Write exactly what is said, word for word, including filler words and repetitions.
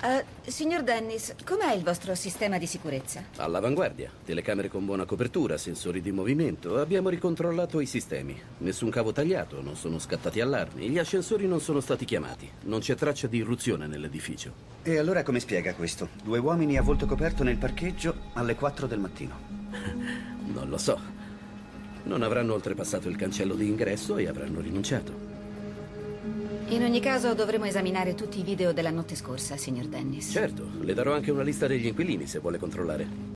Uh, signor Dennis, com'è il vostro sistema di sicurezza? All'avanguardia. Telecamere con buona copertura, sensori di movimento. Abbiamo ricontrollato i sistemi. Nessun cavo tagliato, non sono scattati allarmi. Gli ascensori non sono stati chiamati. Non c'è traccia di irruzione nell'edificio. E allora come spiega questo? Due uomini a volto coperto nel parcheggio alle quattro del mattino. Non lo so. Non avranno oltrepassato il cancello di ingresso e avranno rinunciato. In ogni caso dovremo esaminare tutti i video della notte scorsa, signor Dennis. Certo, le darò anche una lista degli inquilini se vuole controllare.